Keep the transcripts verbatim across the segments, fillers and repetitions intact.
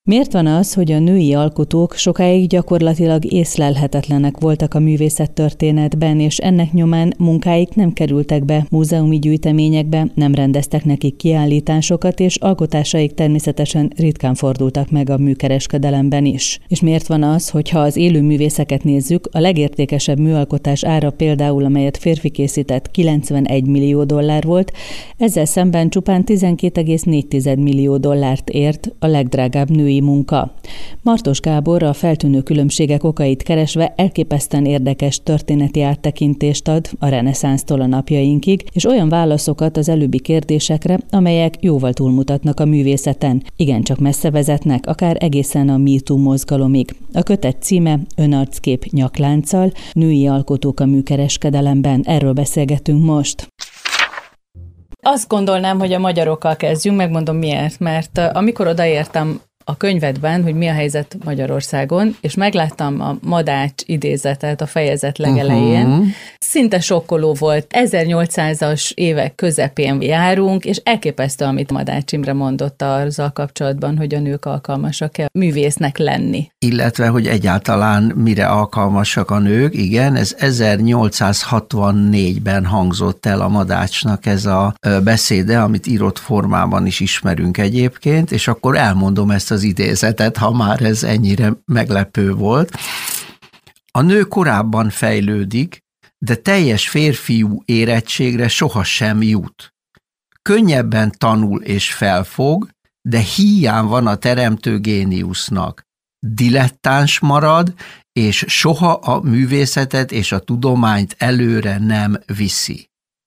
Miért van az, hogy a női alkotók sokáig gyakorlatilag észlelhetetlenek voltak a művészettörténetben, és ennek nyomán munkáik nem kerültek be múzeumi gyűjteményekbe, nem rendeztek nekik kiállításokat, és alkotásaik természetesen ritkán fordultak meg a műkereskedelemben is. És miért van az, hogy ha az élő művészeket nézzük, a legértékesebb műalkotás ára például, amelyet férfi készített, kilencvenegy millió dollár volt, ezzel szemben csupán tizenkét egész négy millió dollárt ért a legdrágább női munka. Martos Gábor a feltűnő különbségek okait keresve elképesztően érdekes történeti áttekintést ad a reneszánsztól a napjainkig, és olyan válaszokat az előbbi kérdésekre, amelyek jóval túlmutatnak a művészeten, igencsak messze vezetnek, akár egészen a MeToo mozgalomig. A kötet címe Önarckép nyaklánccal, női alkotók a műkereskedelemben. Erről beszélgetünk most. Azt gondolnám, hogy a magyarokkal kezdjünk, megmondom miért, mert amikor odaértem a könyvedben, hogy mi a helyzet Magyarországon, és megláttam a Madács idézetet a fejezet legelején, uh-huh. Szinte sokkoló volt. ezernyolcszázas évek közepén járunk, és elképesztő, amit Madács Imre mondott azzal kapcsolatban, hogy a nők alkalmasak-e művésznek lenni. Illetve, hogy egyáltalán mire alkalmasak a nők, igen, ez ezernyolcszázhatvannégyben hangzott el a Madácsnak ez a beszéde, amit írott formában is ismerünk egyébként, és akkor elmondom ezt az idézetet, ha már ez ennyire meglepő volt. A nő korábban fejlődik, de teljes férfiú érettségre sohasem jut. Könnyebben tanul és felfog, de hiány van a teremtő géniusznak. Dilettáns marad, és soha a művészetet és a tudományt előre nem viszi.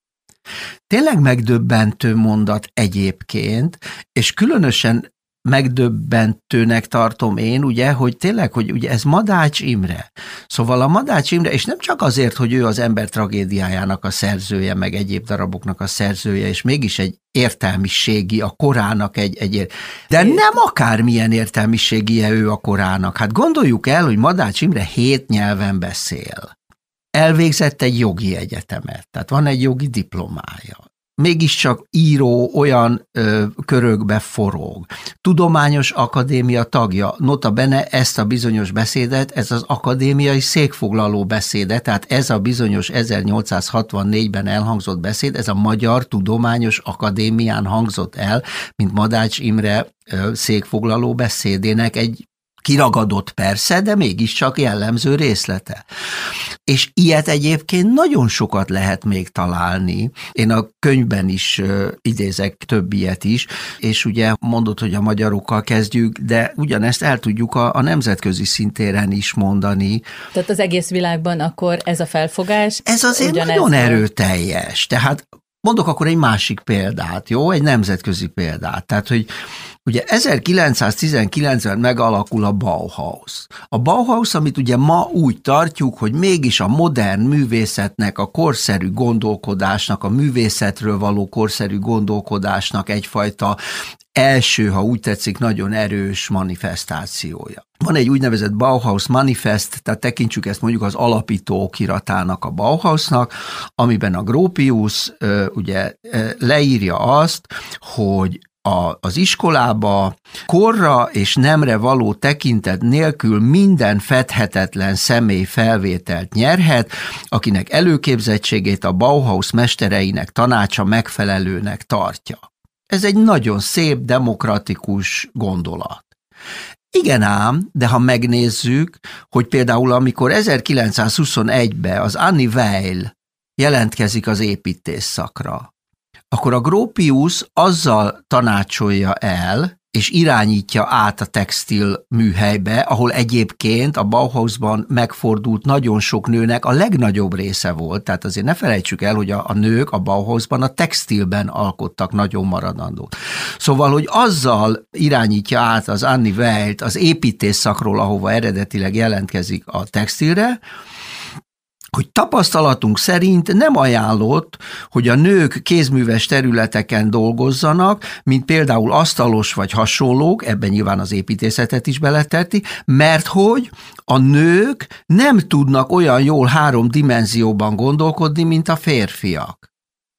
Tényleg megdöbbentő mondat egyébként, és különösen megdöbbentőnek tartom én, ugye, hogy tényleg, hogy ugye ez Madács Imre. Szóval a Madács Imre, és nem csak azért, hogy ő az ember tragédiájának a szerzője, meg egyéb daraboknak a szerzője, és mégis egy értelmiségi, a korának egy, egy de nem akármilyen értelmiségie ő a korának. Hát gondoljuk el, hogy Madács Imre hét nyelven beszél. Elvégzett egy jogi egyetemet, tehát van egy jogi diplomája. Mégiscsak író olyan ö, körökbe forog. Tudományos akadémia tagja, nota bene ezt a bizonyos beszédet, ez az akadémiai székfoglaló beszéde, tehát ez a bizonyos ezernyolcszázhatvannégyben elhangzott beszéd, ez a Magyar Tudományos Akadémián hangzott el, mint Madács Imre ö, székfoglaló beszédének egy kiragadott persze, de mégiscsak jellemző részlete. És ilyet egyébként nagyon sokat lehet még találni. Én a könyvben is uh, idézek több ilyet is, és ugye mondod, hogy a magyarokkal kezdjük, de ugyanezt el tudjuk a, a nemzetközi szintéren is mondani. Tehát az egész világban akkor ez a felfogás? Ez azért nagyon erőteljes. Tehát mondok akkor egy másik példát, jó? Egy nemzetközi példát. Tehát, hogy ugye ezerkilencszáztizenkilencben megalakul a Bauhaus. A Bauhaus, amit ugye ma úgy tartjuk, hogy mégis a modern művészetnek, a korszerű gondolkodásnak, a művészetről való korszerű gondolkodásnak egyfajta első, ha úgy tetszik, nagyon erős manifestációja. Van egy úgynevezett Bauhaus Manifest, tehát tekintsük ezt mondjuk az alapító okiratának, a Bauhausnak, amiben a Gropius ugye leírja azt, hogy A, az iskolába korra és nemre való tekintet nélkül minden fedhetetlen személy felvételt nyerhet, akinek előképzettségét a Bauhaus mestereinek tanácsa megfelelőnek tartja. Ez egy nagyon szép, demokratikus gondolat. Igen ám, de ha megnézzük, hogy például amikor ezerkilencszázhuszonegyben az Annie Weil jelentkezik az építész szakra, akkor a Gropius azzal tanácsolja el, és irányítja át a textil műhelybe, ahol egyébként a Bauhausban megfordult nagyon sok nőnek a legnagyobb része volt. Tehát azért ne felejtsük el, hogy a, a nők a Bauhausban a textilben alkottak nagyon maradandót. Szóval, hogy azzal irányítja át az Annie Weilt az építész szakról, ahova eredetileg jelentkezik a textilre, hogy tapasztalatunk szerint nem ajánlott, hogy a nők kézműves területeken dolgozzanak, mint például asztalos vagy hasonlók, ebben nyilván az építészetet is beletetti, mert hogy a nők nem tudnak olyan jól három dimenzióban gondolkodni, mint a férfiak.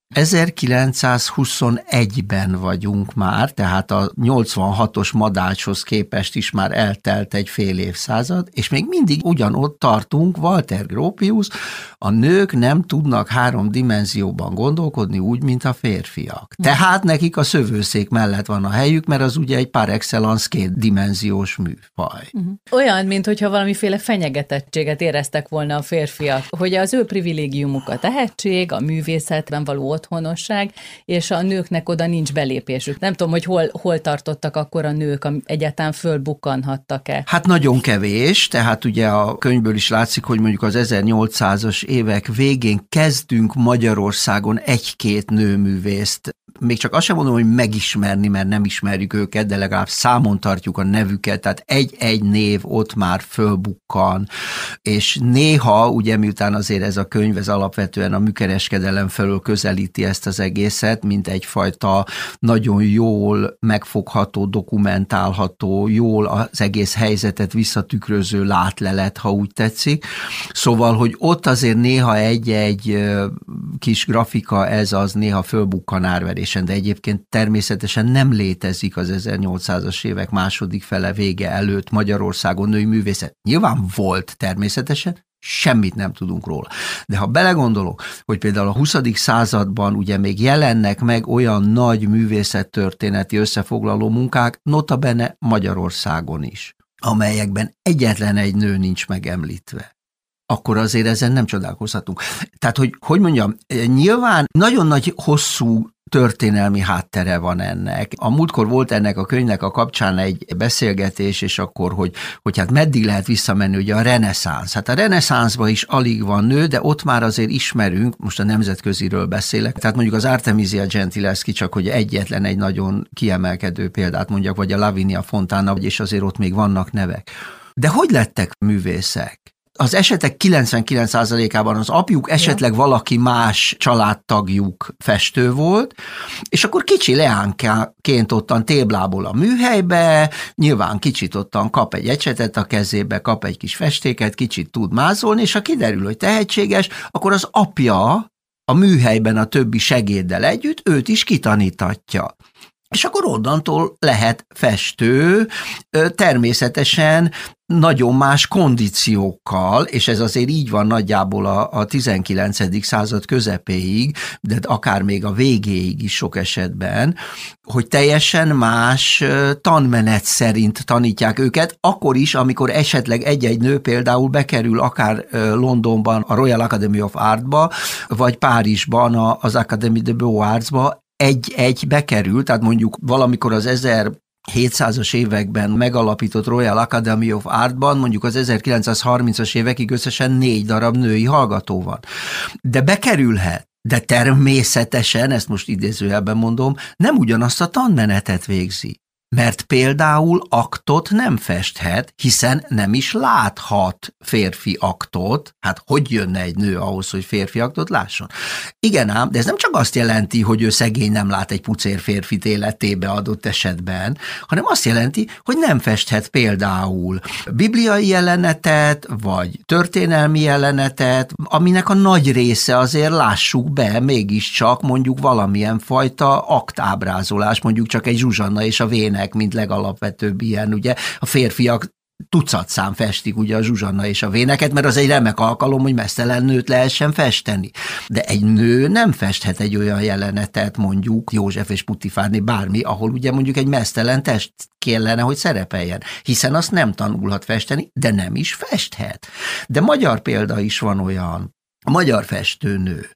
ezerkilencszázhuszonegyben vagyunk már, tehát a nyolcvanhatos Madácshoz képest is már eltelt egy fél évszázad, és még mindig ugyanott tartunk, Walter Gropius, a nők nem tudnak három dimenzióban gondolkodni úgy, mint a férfiak. Tehát nekik a szövőszék mellett van a helyük, mert az ugye egy par excellence kétdimenziós műfaj. Olyan, mintha valamiféle fenyegetettséget éreztek volna a férfiak, hogy az ő privilégiumuk a tehetség, a művészetben való otthonosság, és a nőknek oda nincs belépésük. Nem tudom, hogy hol, hol tartottak akkor a nők, egyáltalán fölbukkanhattak-e? Hát nagyon kevés, tehát ugye a könyvből is látszik, hogy mondjuk az ezernyolcszázas évek végén kezdünk Magyarországon egy-két nőművészt, még csak azt sem mondom, hogy megismerni, mert nem ismerjük őket, de legalább számon tartjuk a nevüket, tehát egy-egy név ott már fölbukkan, és néha, ugye miután azért ez a könyv, ez alapvetően a műkereskedelem felől közelíti ezt az egészet, mint egyfajta nagyon jól megfogható, dokumentálható, jól az egész helyzetet visszatükröző látlelet, ha úgy tetszik. Szóval, hogy ott azért néha egy-egy kis grafika, ez az néha fölbukkan árverésen, de egyébként természetesen nem létezik az ezernyolcszázas évek második fele vége előtt Magyarországon női művészet. Nyilván volt természetesen, semmit nem tudunk róla. De ha belegondolok, hogy például a huszadik században ugye még jelennek meg olyan nagy művészettörténeti összefoglaló munkák, notabene Magyarországon is, amelyekben egyetlen egy nő nincs megemlítve, akkor azért ezen nem csodálkozhatunk. Tehát, hogy, hogy mondjam, nyilván nagyon nagy, hosszú történelmi háttere van ennek. A múltkor volt ennek a könyvnek a kapcsán egy beszélgetés, és akkor, hogy, hogy hát meddig lehet visszamenni, ugye a reneszánsz. Hát a reneszánszban is alig van nő, de ott már azért ismerünk, most a nemzetköziről beszélek, tehát mondjuk az Artemisia Gentileschi, csak hogy egyetlen egy nagyon kiemelkedő példát mondjak, vagy a Lavinia Fontana, és azért ott még vannak nevek. De hogy lettek művészek? Az esetek kilencvenkilenc százalékában az apjuk, esetleg valaki más családtagjuk festő volt, és akkor kicsi leánként ottan téblából a műhelybe, nyilván kicsit ottan kap egy ecsetet a kezébe, kap egy kis festéket, kicsit tud mázolni, és ha kiderül, hogy tehetséges, akkor az apja a műhelyben a többi segéddel együtt őt is kitanítatja. És akkor onnantól lehet festő, természetesen nagyon más kondíciókkal, és ez azért így van nagyjából a, a tizenkilencedik század közepéig, de akár még a végéig is sok esetben, hogy teljesen más tanmenet szerint tanítják őket, akkor is, amikor esetleg egy-egy nő például bekerül akár Londonban a Royal Academy of Artba, vagy Párizsban az Académie des Beaux-Artsba, egy-egy bekerül, tehát mondjuk valamikor az ezerhétszázas években megalapított Royal Academy of Artban, mondjuk az ezerkilencszázharmincas évekig összesen négy darab női hallgató van. De bekerülhet, de természetesen, ezt most idézőjelben mondom, nem ugyanazt a tanmenetet végzi. Mert például aktot nem festhet, hiszen nem is láthat férfi aktot. Hát hogy jönne egy nő ahhoz, hogy férfi aktot lásson? Igen ám, de ez nem csak azt jelenti, hogy ő szegény nem lát egy pucér férfit életébe adott esetben, hanem azt jelenti, hogy nem festhet például bibliai jelenetet, vagy történelmi jelenetet, aminek a nagy része azért lássuk be, mégiscsak mondjuk valamilyen fajta aktábrázolás, mondjuk csak egy Zsuzsanna és a Vének, mint legalapvetőbb ilyen, ugye a férfiak tucatszám festik ugye a Zsuzsanna és a Véneket, mert az egy remek alkalom, hogy meztelen nőt lehessen festeni. De egy nő nem festhet egy olyan jelenetet, mondjuk József és Putifárné, bármi, ahol ugye mondjuk egy meztelen test kellene, hogy szerepeljen, hiszen azt nem tanulhat festeni, de nem is festhet. De magyar példa is van olyan, a magyar festőnő,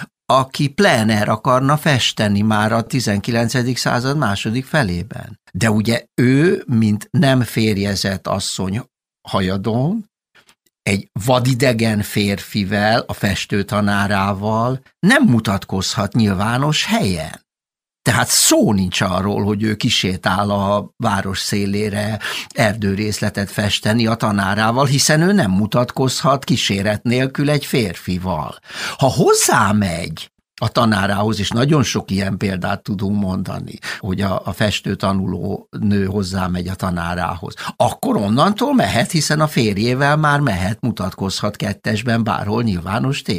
aki plener akarna festeni már a tizenkilencedik század második felében. De ugye ő, mint nem férjezett asszony hajadon, egy vadidegen férfivel, a festőtanárával nem mutatkozhat nyilvános helyen. Tehát szó nincs arról, hogy ő kisétál a város szélére erdőrészletet festeni a tanárával, hiszen ő nem mutatkozhat kíséret nélkül egy férfival. Ha hozzámegy a tanárához, és nagyon sok ilyen példát tudunk mondani, hogy a, a festő tanuló nő hozzámegy a tanárához, akkor onnantól mehet, hiszen a férjével már mehet, mutatkozhat kettesben bárhol nyilvános téren.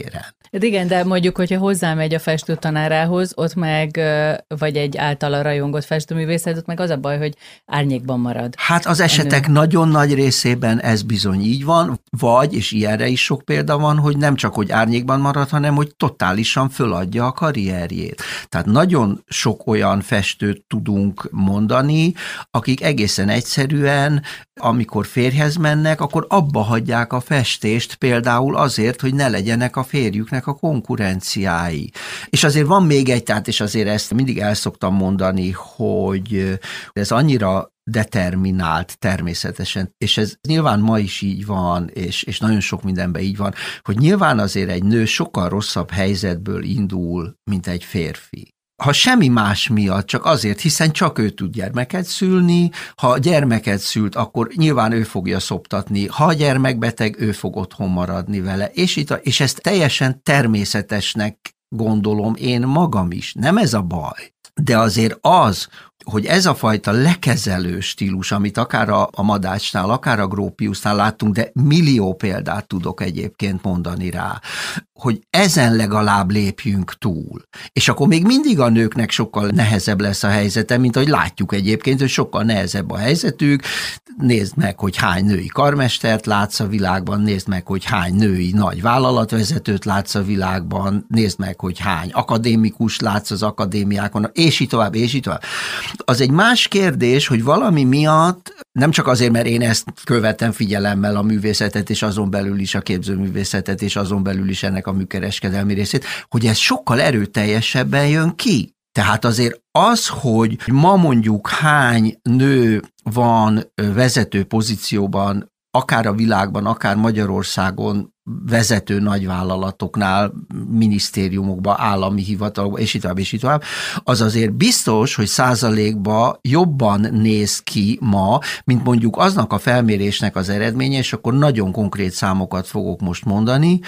Hát igen, de mondjuk, hogyha hozzámegy a festőtanárához, ott meg, vagy egy általa rajongott festőművészet, ott meg az a baj, hogy árnyékban marad. Hát az esetek nagyon nagy részében ez bizony így van, vagy, és ilyenre is sok példa van, hogy nem csak, hogy árnyékban marad, hanem, hogy totálisan föladja a karrierjét. Tehát nagyon sok olyan festőt tudunk mondani, akik egészen egyszerűen, amikor férjhez mennek, akkor abba hagyják a festést, például azért, hogy ne legyenek a férjüknek a konkurenciái. És azért van még egy, tehát és azért ezt mindig el szoktam mondani, hogy ez annyira determinált természetesen, és ez nyilván ma is így van, és, és nagyon sok mindenben így van, hogy nyilván azért egy nő sokkal rosszabb helyzetből indul, mint egy férfi. Ha semmi más miatt, csak azért, hiszen csak ő tud gyermeket szülni, ha gyermeket szült, akkor nyilván ő fogja szoptatni, ha a gyermek beteg, ő fog otthon maradni vele, és, itt a, és ezt teljesen természetesnek gondolom én magam is, nem ez a baj. De azért az, hogy ez a fajta lekezelő stílus, amit akár a, a Madácsnál, akár a Grópiusnál láttunk, de millió példát tudok egyébként mondani rá, hogy ezen legalább lépjünk túl. És akkor még mindig a nőknek sokkal nehezebb lesz a helyzete, mint ahogy látjuk egyébként, hogy sokkal nehezebb a helyzetük. Nézd meg, hogy hány női karmestert látsz a világban, nézd meg, hogy hány női nagy vállalatvezetőt látsz a világban, nézd meg, hogy hány akadémikus látsz az akadémiákon, és így tovább, és így tovább. Az egy más kérdés, hogy valami miatt, nem csak azért, mert én ezt követem figyelemmel a művészetet, és azon belül is a képzőművészetet, és azon belül is ennek a műkereskedelmi részét, hogy ez sokkal erőteljesebben jön ki. Tehát azért az, hogy ma mondjuk hány nő van vezető pozícióban, akár a világban, akár Magyarországon vezető nagyvállalatoknál, minisztériumokban, állami hivatalokban, és így tovább, és így tovább, az azért biztos, hogy százalékban jobban néz ki ma, mint mondjuk aznak a felmérésnek az eredménye, és akkor nagyon konkrét számokat fogok most mondani.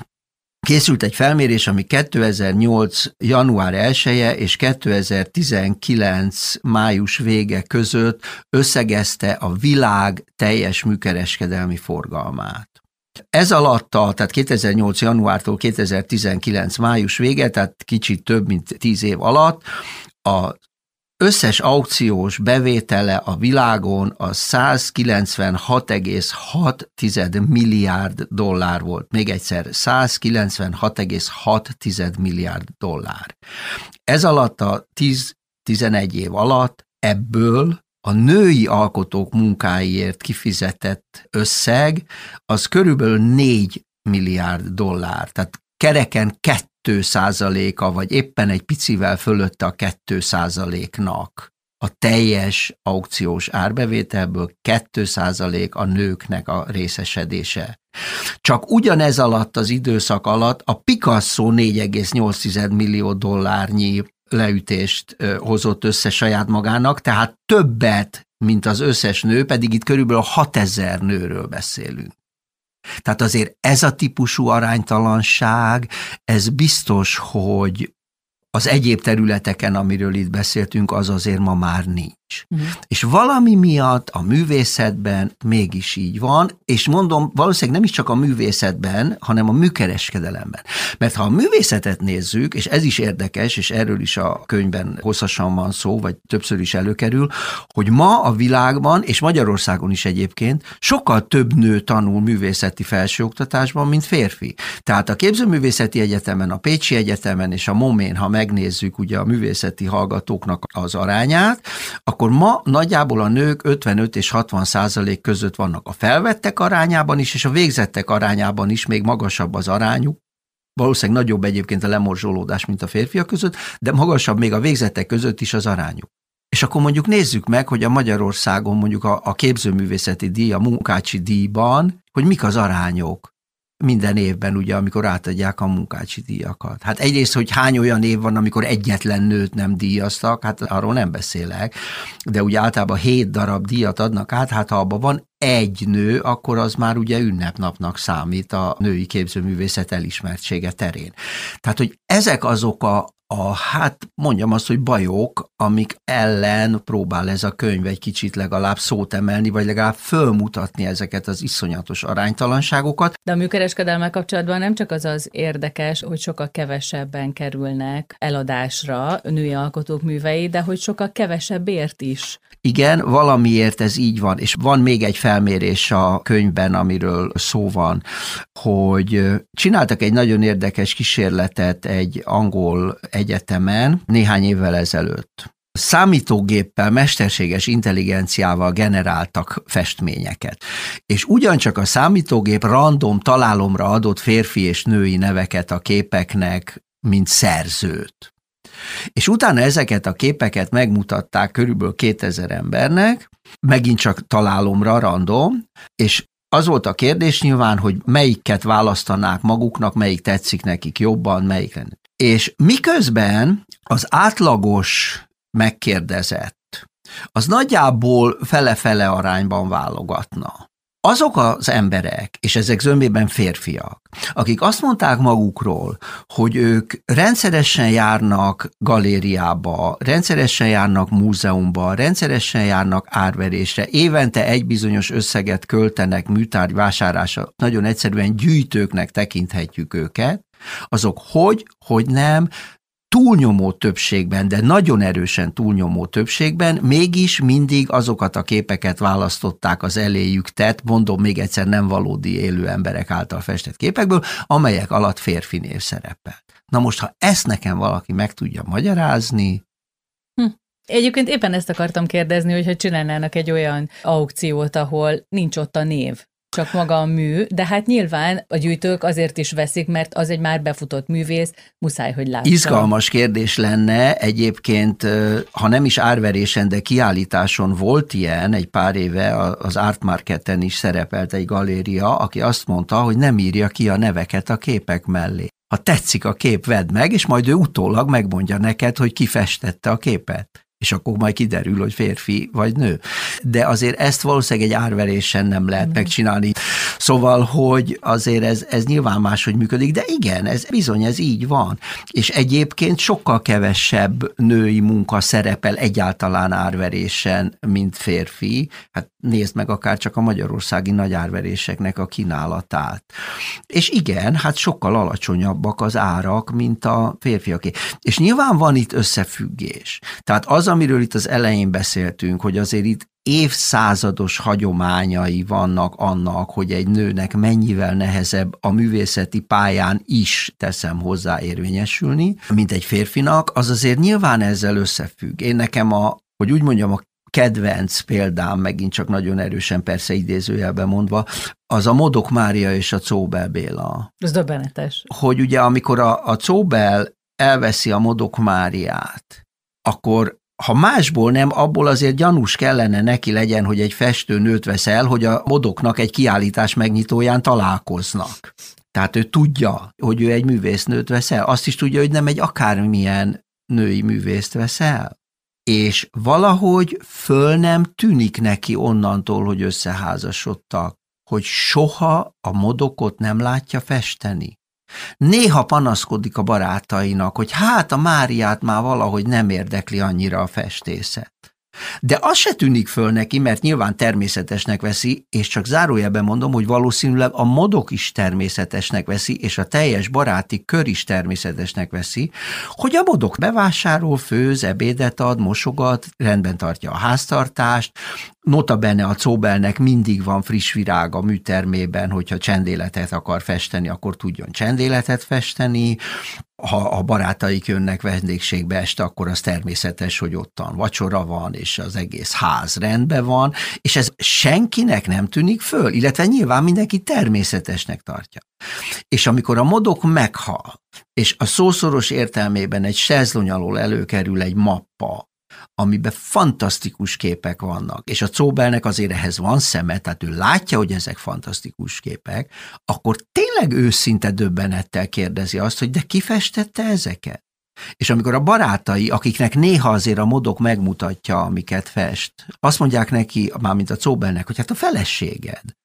Készült egy felmérés, ami kétezer-nyolc. január elseje és kétezer-tizenkilenc. május vége között összegezte a világ teljes műkereskedelmi forgalmát. Ez alatt, a, tehát kétezer-nyolc. januártól kétezer-tizenkilenc. május vége, tehát kicsit több, mint tíz év alatt, a összes aukciós bevétele a világon a százkilencvenhat egész hat milliárd dollár volt. Még egyszer, százkilencvenhat egész hat milliárd dollár. Ez alatt a tíz-tizenegy év alatt ebből a női alkotók munkáiért kifizetett összeg az körülbelül négy milliárd dollár. Tehát kereken kettő százaléka, vagy éppen egy picivel fölötte a kettő százaléknak a teljes aukciós árbevételből kettő százalék a nőknek a részesedése. Csak ugyanez alatt az időszak alatt a Picasso négy egész nyolc millió dollárnyi leütést hozott össze saját magának, tehát többet, mint az összes nő, pedig itt körülbelül hatezer nőről beszélünk. Tehát azért ez a típusú aránytalanság, ez biztos, hogy az egyéb területeken, amiről itt beszéltünk, az azért ma már nincs. Uh-huh. És valami miatt a művészetben mégis így van, és mondom, valószínűleg nem is csak a művészetben, hanem a műkereskedelemben. Mert ha a művészetet nézzük, és ez is érdekes, és erről is a könyvben hosszasan van szó, vagy többször is előkerül, hogy ma a világban, és Magyarországon is egyébként, sokkal több nő tanul művészeti felsőoktatásban, mint férfi. Tehát a Képzőművészeti Egyetemen, a Pécsi Egyetemen és a Momén, ha megnézzük ugye a művészeti hallgatóknak az arányát, akkor ma nagyjából a nők ötvenöt és hatvan százalék között vannak a felvettek arányában is, és a végzettek arányában is még magasabb az arányuk. Valószínűleg nagyobb egyébként a lemorzsolódás, mint a férfiak között, de magasabb még a végzettek között is az arányuk. És akkor mondjuk nézzük meg, hogy a Magyarországon mondjuk a, a képzőművészeti díj, a munkácsi díjban, hogy mik az arányok minden évben, ugye, amikor átadják a munkácsi díjakat. Hát egyrészt, hogy hány olyan év van, amikor egyetlen nőt nem díjaztak, hát arról nem beszélek, de ugye általában hét darab díjat adnak át, hát ha abban van egy nő, akkor az már ugye ünnepnapnak számít a női képzőművészet elismertsége terén. Tehát, hogy ezek azok a a, hát mondjam azt, hogy bajok, amik ellen próbál ez a könyv egy kicsit legalább szót emelni, vagy legalább fölmutatni ezeket az iszonyatos aránytalanságokat. De a műkereskedelmmel kapcsolatban nem csak az az érdekes, hogy sokkal kevesebben kerülnek eladásra női alkotók művei, de hogy sokkal kevesebbért is. Igen, valamiért ez így van, és van még egy felmérés a könyvben, amiről szó van, hogy csináltak egy nagyon érdekes kísérletet egy angol egyetemen néhány évvel ezelőtt. Számítógéppel, mesterséges intelligenciával generáltak festményeket. És ugyancsak a számítógép random találomra adott férfi és női neveket a képeknek, mint szerzőt. És utána ezeket a képeket megmutatták körülbelül kétezer embernek, megint csak találomra random, és az volt a kérdés nyilván, hogy melyiket választanák maguknak, melyik tetszik nekik jobban, melyik lenne. És miközben az átlagos megkérdezett, az nagyjából fele-fele arányban válogatna. Azok az emberek, és ezek zömében férfiak, akik azt mondták magukról, hogy ők rendszeresen járnak galériába, rendszeresen járnak múzeumba, rendszeresen járnak árverésre, évente egy bizonyos összeget költenek műtárgy vásárlásra, nagyon egyszerűen gyűjtőknek tekinthetjük őket, azok hogy, hogy nem, túlnyomó többségben, de nagyon erősen túlnyomó többségben mégis mindig azokat a képeket választották az eléjük tett, mondom még egyszer nem valódi élő emberek által festett képekből, amelyek alatt férfi név szerepelt. Na most, ha ezt nekem valaki meg tudja magyarázni... Hm. Egyébként éppen ezt akartam kérdezni, hogyha csinálnának egy olyan aukciót, ahol nincs ott a név, csak maga a mű, de hát nyilván a gyűjtők azért is veszik, mert az egy már befutott művész, muszáj, hogy lássa. Izgalmas kérdés lenne egyébként, ha nem is árverésen, de kiállításon volt ilyen, egy pár éve az Art Marketen is szerepelt egy galéria, aki azt mondta, hogy nem írja ki a neveket a képek mellé. Ha tetszik a kép, vedd meg, és majd ő utólag megmondja neked, hogy ki festette a képet. És akkor majd kiderül, hogy férfi vagy nő. De azért ezt valószínűleg egy árverésen nem lehet mm. megcsinálni. Szóval, hogy azért ez, ez nyilván máshogy működik, de igen, ez bizony, ez így van. És egyébként sokkal kevesebb női munka szerepel egyáltalán árverésen, mint férfi. Hát nézd meg akár csak a magyarországi nagy árveréseknek a kínálatát. És igen, hát sokkal alacsonyabbak az árak, mint a férfiaké. És nyilván van itt összefüggés. Tehát az, amiről itt az elején beszéltünk, hogy azért itt évszázados hagyományai vannak annak, hogy egy nőnek mennyivel nehezebb a művészeti pályán is, teszem hozzá, érvényesülni, mint egy férfinak, az azért nyilván ezzel összefügg. Én nekem a, hogy úgy mondjam, a kedvenc példám, megint csak nagyon erősen persze idézőjelben mondva, az a Modok Mária és a Czóbel Béla. Ez döbbenetes. Hogy ugye amikor a, a Czóbel elveszi a Modok Máriát, akkor ha másból nem, abból azért gyanús kellene neki legyen, hogy egy festő nőt vesz el, hogy a Modoknak egy kiállítás megnyitóján találkoznak. Tehát ő tudja, hogy ő egy művésznőt vesz el. Azt is tudja, hogy nem egy akármilyen női művészt vesz el. És valahogy föl nem tűnik neki onnantól, hogy összeházasodtak, hogy soha a Modokot nem látja festeni. Néha panaszkodik a barátainak, hogy hát a Máriát már valahogy nem érdekli annyira a festészet. De az se tűnik föl neki, mert nyilván természetesnek veszi, és csak zárójelben mondom, hogy valószínűleg a Modok is természetesnek veszi, és a teljes baráti kör is természetesnek veszi, hogy a Modok bevásárol, főz, ebédet ad, mosogat, rendben tartja a háztartást, nota bene a Czóbelnek mindig van friss virág a műtermében, hogyha csendéletet akar festeni, akkor tudjon csendéletet festeni. Ha a barátaik jönnek vendégségbe este, akkor az természetes, hogy ottan vacsora van, és az egész ház rendben van, és ez senkinek nem tűnik föl, illetve nyilván mindenki természetesnek tartja. És amikor a Modok meghal, és a szószoros értelmében egy sezlony alól előkerül egy mappa, amiben fantasztikus képek vannak, és a Czóbelnek azért ehhez van szeme, tehát ő látja, hogy ezek fantasztikus képek, akkor tényleg őszinte döbbenettel kérdezi azt, hogy de ki festette ezeket? És amikor a barátai, akiknek néha azért a Modok megmutatja, amiket fest, azt mondják neki, mármint a Czóbelnek, hogy hát a feleséged,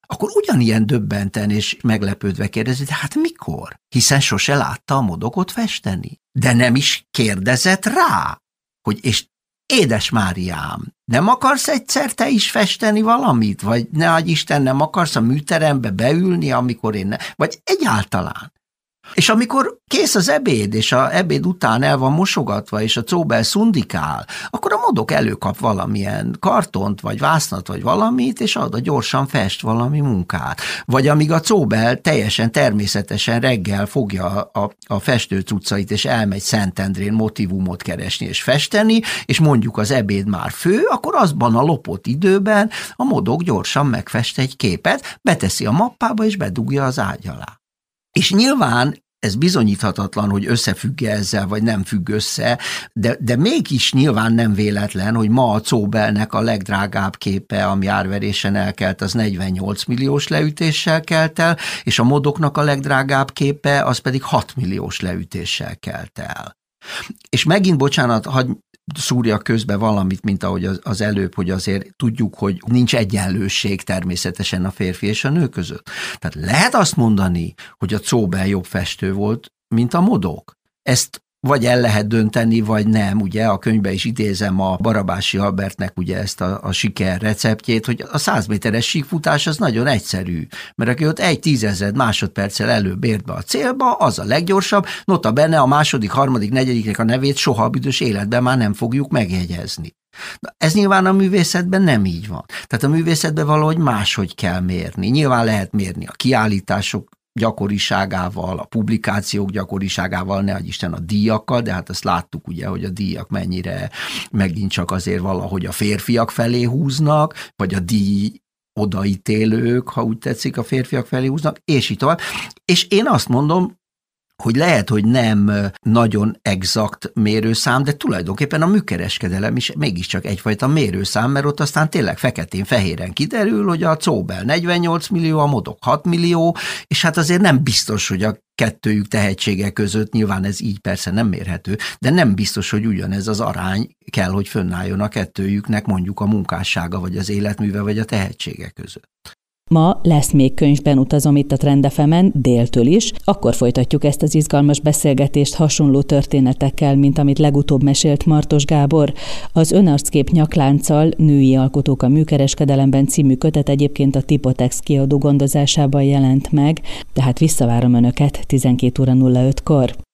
akkor ugyanilyen döbbenten és meglepődve kérdezi, de hát mikor? Hiszen sose látta a Modokot festeni. De nem is kérdezett rá, hogy és édes Máriám, nem akarsz egyszer te is festeni valamit? Vagy ne adj Isten, nem akarsz a műterembe beülni, amikor én ne... Vagy egyáltalán. És amikor kész az ebéd, és a ebéd után el van mosogatva, és a Czóbel szundikál, akkor a Modok előkap valamilyen kartont, vagy vásznat, vagy valamit, és oda gyorsan fest valami munkát. Vagy amíg a Czóbel teljesen természetesen reggel fogja a, a festő cuccait, és elmegy Szentendrén motivumot keresni és festeni, és mondjuk az ebéd már fő, akkor azban a lopott időben a Modok gyorsan megfest egy képet, beteszi a mappába, és bedugja az ágy alá. És nyilván ez bizonyíthatatlan, hogy összefügg ezzel, vagy nem függ össze, de, de mégis nyilván nem véletlen, hogy ma a Czóbelnek a legdrágább képe, ami árverésen elkelt, az negyvennyolc milliós leütéssel kelt el, és a Modoknak a legdrágább képe, az pedig hat milliós leütéssel kelt el. És megint, bocsánat, hadd szúrja közbe valamit, mint ahogy az, az előbb, hogy azért tudjuk, hogy nincs egyenlőség természetesen a férfi és a nő között. Tehát lehet azt mondani, hogy a Czóbel jobb festő volt, mint a Modok. Ezt vagy el lehet dönteni, vagy nem. Ugye a könyvben is idézem a Barabási Albertnek ugye ezt a, a siker receptjét, hogy a száz méteres síkfutás az nagyon egyszerű, mert aki ott egy tízezred másodperccel előbb ért be a célba, az a leggyorsabb, nota bene a második, harmadik, negyediknek a nevét soha a büdös életben már nem fogjuk megjegyezni. Na, ez nyilván a művészetben nem így van. Tehát a művészetben valahogy máshogy kell mérni. Nyilván lehet mérni a kiállítások gyakoriságával, a publikációk gyakoriságával, ne adj Isten a díjakkal, de hát azt láttuk ugye, hogy a díjak mennyire megint csak azért valahogy a férfiak felé húznak, vagy a díj odaítélők, ha úgy tetszik, a férfiak felé húznak, és így tovább. És én azt mondom, hogy lehet, hogy nem nagyon exakt mérőszám, de tulajdonképpen a műkereskedelem is mégiscsak egyfajta mérőszám, mert ott aztán tényleg feketén-fehéren kiderül, hogy a Czóbel negyvennyolc millió, a Modok hat millió, és hát azért nem biztos, hogy a kettőjük tehetsége között, nyilván ez így persze nem mérhető, de nem biztos, hogy ugyanez az arány kell, hogy fönnálljon a kettőjüknek mondjuk a munkássága, vagy az életműve, vagy a tehetsége között. Ma lesz még könyvben utazom itt a Trend ef emen, déltől is, akkor folytatjuk ezt az izgalmas beszélgetést hasonló történetekkel, mint amit legutóbb mesélt Martos Gábor. Az Önarckép nyaklánccal Női alkotók a műkereskedelemben című kötet egyébként a Tipotex kiadó gondozásában jelent meg, tehát visszavárom Önöket tizenkét óra nulla ötkor.